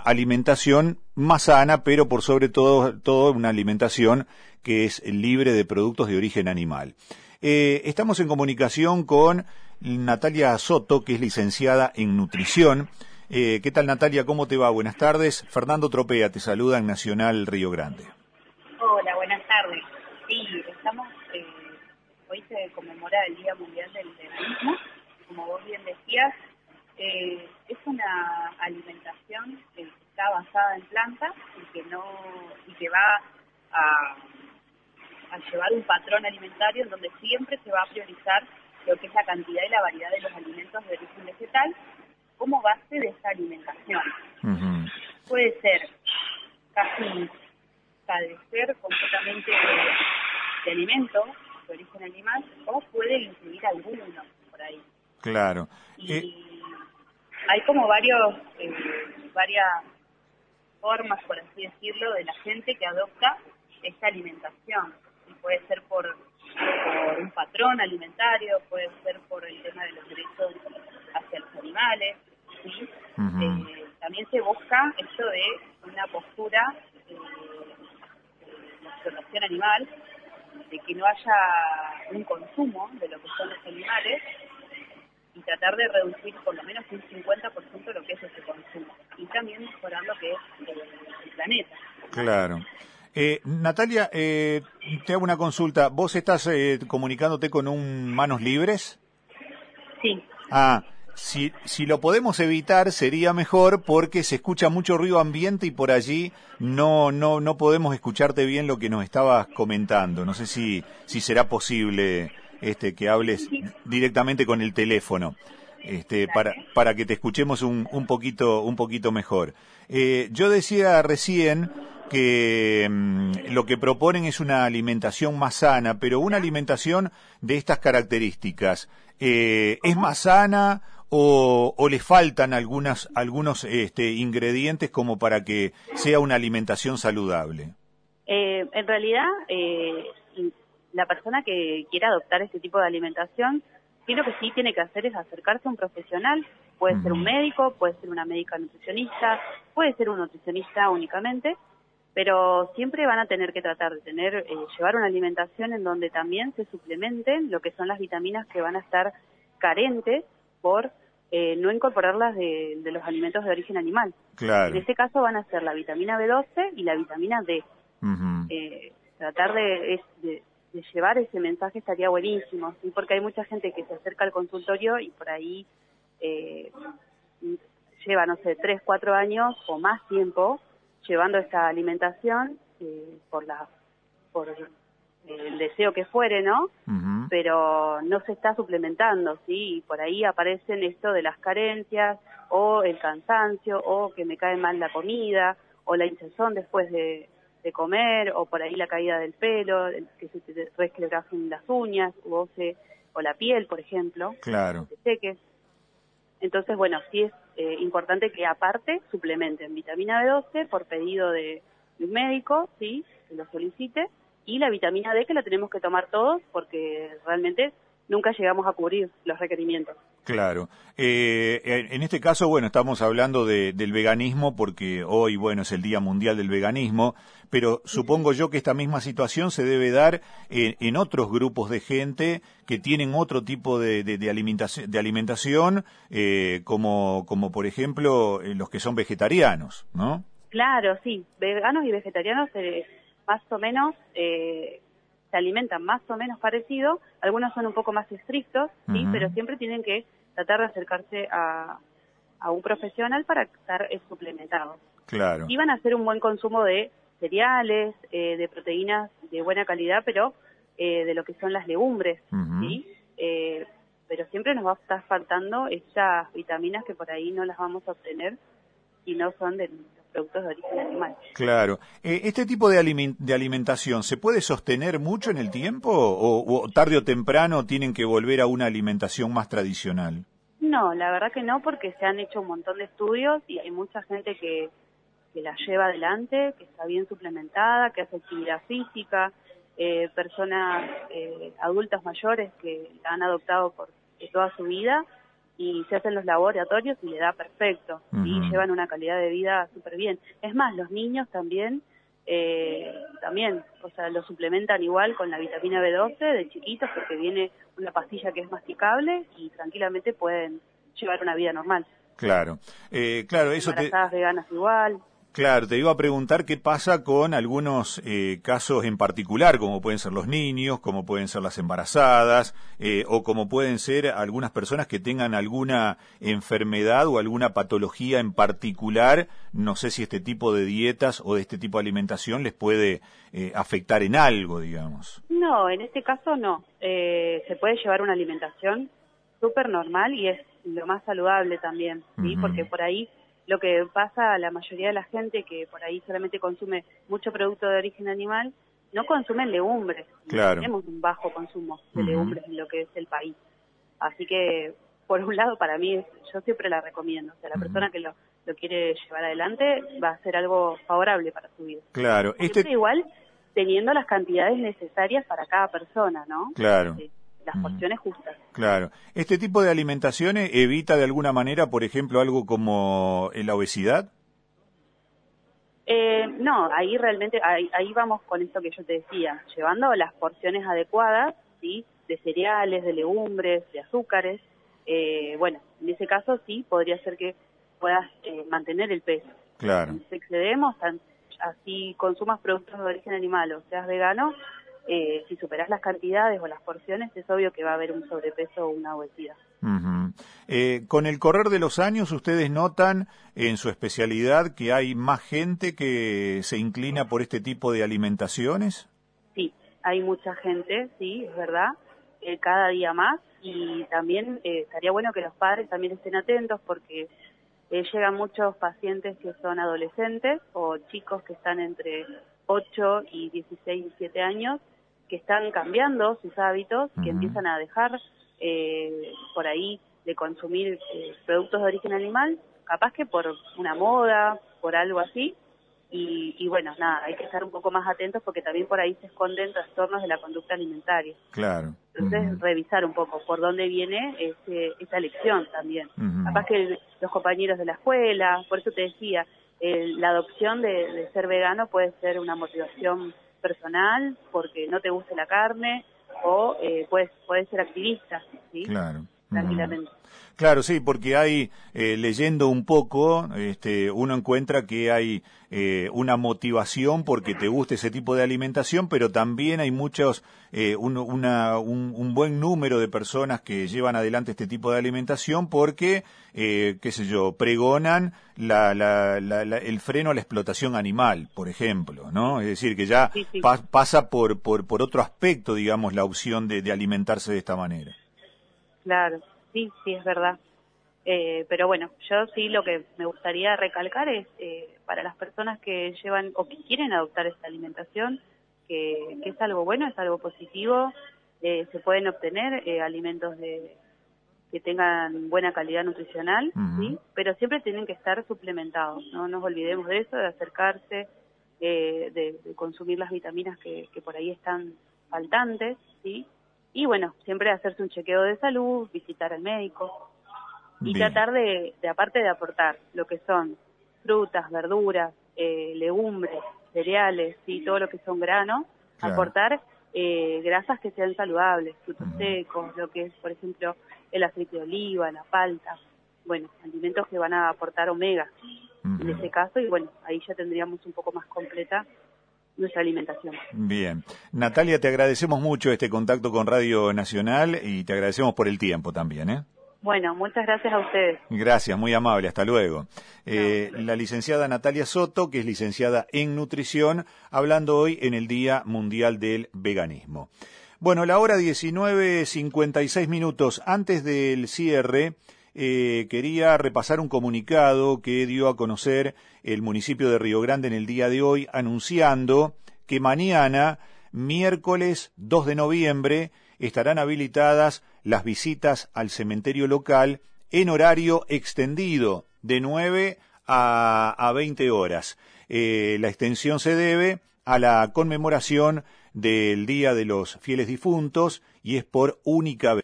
alimentación más sana, pero por sobre todo una alimentación que es libre de productos de origen animal. Estamos en comunicación con Natalia Soto, que es licenciada en nutrición. ¿Qué tal, Natalia? ¿Cómo te va? Buenas tardes. Fernando Tropea te saluda en Nacional Río Grande. Hola, buenas tardes. Sí, hoy se conmemora el Día Mundial del Veganismo. Como vos bien decías, es una alimentación que está basada en plantas y que va a llevar un patrón alimentario en donde siempre se va a priorizar lo que es la cantidad y la variedad de los alimentos de origen vegetal como base de esta alimentación. Uh-huh. Puede ser casi padecer completamente de alimentos de origen animal o puede incluir algunos por ahí. Claro. Y hay como varias formas, por así decirlo, de la gente que adopta esta alimentación. Y puede ser por un patrón alimentario, puede ser por el tema de los derechos hacia los animales, ¿sí? Uh-huh. También se busca esto de una postura de explotación animal, de que no haya un consumo de lo que son los animales y tratar de reducir por lo menos un 50% lo que es ese consumo y también mejorar lo que es el planeta, ¿no? Claro. Natalia, te hago una consulta. ¿Vos estás comunicándote con un Manos Libres? Sí. Si lo podemos evitar sería mejor porque se escucha mucho ruido ambiente y por allí no podemos escucharte bien lo que nos estabas comentando. No sé si será posible que hables directamente con el teléfono. Para que te escuchemos un poquito mejor. Yo decía recién que lo que proponen es una alimentación más sana, pero una alimentación de estas características, ¿es más sana o le faltan algunos ingredientes como para que sea una alimentación saludable? En realidad, la persona que quiera adoptar este tipo de alimentación, lo que sí tiene que hacer es acercarse a un profesional. Puede ser un médico, puede ser una médica nutricionista, puede ser un nutricionista únicamente, pero siempre van a tener que tratar de llevar una alimentación en donde también se suplementen lo que son las vitaminas que van a estar carentes por no incorporarlas de los alimentos de origen animal. Claro. En este caso van a ser la vitamina B12 y la vitamina D. Uh-huh. Tratar de llevar ese mensaje estaría buenísimo, ¿sí? Porque hay mucha gente que se acerca al consultorio y por ahí lleva, 3-4 años o más tiempo llevando esta alimentación por el deseo que fuere, ¿no? Uh-huh. Pero no se está suplementando, ¿sí? Y por ahí aparecen esto de las carencias o el cansancio o que me cae mal la comida o la hinchazón después de comer o por ahí la caída del pelo, que se te resquebrajen las uñas o la piel, por ejemplo, Claro. que te seques. Entonces, bueno, sí es importante que aparte suplementen vitamina B12 por pedido de un médico, sí, que lo solicite, y la vitamina D que la tenemos que tomar todos porque realmente nunca llegamos a cubrir los requerimientos. Claro. En este caso, bueno, estamos hablando del veganismo porque hoy, bueno, es el Día Mundial del Veganismo, pero supongo yo que esta misma situación se debe dar en otros grupos de gente que tienen otro tipo de alimentación, como por ejemplo los que son vegetarianos, ¿no? Claro, sí, veganos y vegetarianos más o menos se alimentan más o menos parecido, algunos son un poco más estrictos, ¿sí? Uh-huh. Pero siempre tienen que tratar de acercarse a un profesional para estar suplementados. Claro. Y van a hacer un buen consumo de cereales, de proteínas de buena calidad, pero de lo que son las legumbres, Uh-huh. ¿sí? Pero siempre nos va a estar faltando estas vitaminas que por ahí no las vamos a obtener si no son de productos de origen animal. Claro. ¿Este tipo de alimentación se puede sostener mucho en el tiempo o tarde o temprano tienen que volver a una alimentación más tradicional? No, la verdad que no, porque se han hecho un montón de estudios y hay mucha gente que la lleva adelante, que está bien suplementada, que hace actividad física, personas adultas mayores que la han adoptado por toda su vida y se hacen los laboratorios y le da perfecto, y llevan una calidad de vida súper bien. Es más, los niños también, o sea, lo suplementan igual con la vitamina B12 de chiquitos, porque viene una pastilla que es masticable y tranquilamente pueden llevar una vida normal. Claro, claro, eso Embarazadas veganas igual. Claro, te iba a preguntar qué pasa con algunos casos en particular, como pueden ser los niños, como pueden ser las embarazadas, o como pueden ser algunas personas que tengan alguna enfermedad o alguna patología en particular. No sé si este tipo de dietas o de este tipo de alimentación les puede afectar en algo, digamos. No, en este caso no. Se puede llevar una alimentación súper normal y es lo más saludable también, ¿sí? Porque por ahí lo que pasa a la mayoría de la gente que por ahí solamente consume mucho producto de origen animal, no consumen legumbres. Claro. Tenemos un bajo consumo de legumbres en lo que es el país. Así que, por un lado, para mí, yo siempre la recomiendo. O sea, la persona que lo quiere llevar adelante va a ser algo favorable para su vida. Claro. Siempre igual teniendo las cantidades necesarias para cada persona, ¿no? Claro. Las porciones justas. Claro. ¿Este tipo de alimentaciones evita de alguna manera, por ejemplo, algo como la obesidad? No, ahí realmente, ahí vamos con esto que yo te decía, llevando las porciones adecuadas, ¿sí? De cereales, de legumbres, de azúcares. Bueno, en ese caso sí, podría ser que puedas mantener el peso. Claro. Si excedemos, así consumas productos de origen animal o seas vegano, si superás las cantidades o las porciones, es obvio que va a haber un sobrepeso o una obesidad. Con el correr de los años, ¿ustedes notan en su especialidad que hay más gente que se inclina por este tipo de alimentaciones? Sí, hay mucha gente, sí, es verdad, cada día más, y también estaría bueno que los padres también estén atentos porque llegan muchos pacientes que son adolescentes o chicos que están entre 8 y 16, 17 años, que están cambiando sus hábitos, que empiezan a dejar por ahí de consumir productos de origen animal, capaz que por una moda, por algo así, y bueno, nada, hay que estar un poco más atentos porque también por ahí se esconden trastornos de la conducta alimentaria. Claro. Entonces, revisar un poco por dónde viene esa elección también. Capaz que los compañeros de la escuela, por eso te decía, la adopción de ser vegano puede ser una motivación personal porque no te guste la carne o puedes ser activista, ¿sí? Claro. Tranquilamente. Claro, sí, porque hay, leyendo un poco, uno encuentra que hay una motivación porque te gusta ese tipo de alimentación, pero también hay muchos, un buen número de personas que llevan adelante este tipo de alimentación porque, qué sé yo, pregonan el freno a la explotación animal, por ejemplo, ¿no? Es decir, que ya pasa por otro aspecto, digamos, la opción de alimentarse de esta manera. Claro. Sí, es verdad. Pero bueno, yo sí lo que me gustaría recalcar es para las personas que llevan o que quieren adoptar esta alimentación, que es algo bueno, es algo positivo, se pueden obtener alimentos que tengan buena calidad nutricional, ¿sí? Pero siempre tienen que estar suplementados, no nos olvidemos de eso, de acercarse, de consumir las vitaminas que por ahí están faltantes, ¿sí? Y bueno, siempre hacerse un chequeo de salud, visitar al médico y tratar de, aparte de aportar lo que son frutas, verduras, legumbres, cereales, ¿sí? Todo lo que son granos, aportar grasas que sean saludables, frutos secos, lo que es, por ejemplo, el aceite de oliva, la palta, bueno, alimentos que van a aportar omega en ese caso, y bueno, ahí ya tendríamos un poco más completa nuestra alimentación. Bien. Natalia, te agradecemos mucho este contacto con Radio Nacional y te agradecemos por el tiempo también, ¿eh? Bueno, muchas gracias a ustedes. Gracias, muy amable, hasta luego. La licenciada Natalia Soto, que es licenciada en nutrición, hablando hoy en el Día Mundial del Veganismo. Bueno, la hora 19:56. Antes del cierre, quería repasar un comunicado que dio a conocer el municipio de Río Grande en el día de hoy, anunciando que mañana, miércoles 2 de noviembre, estarán habilitadas las visitas al cementerio local en horario extendido, de 9 a 20 horas. La extensión se debe a la conmemoración del Día de los Fieles Difuntos y es por única vez.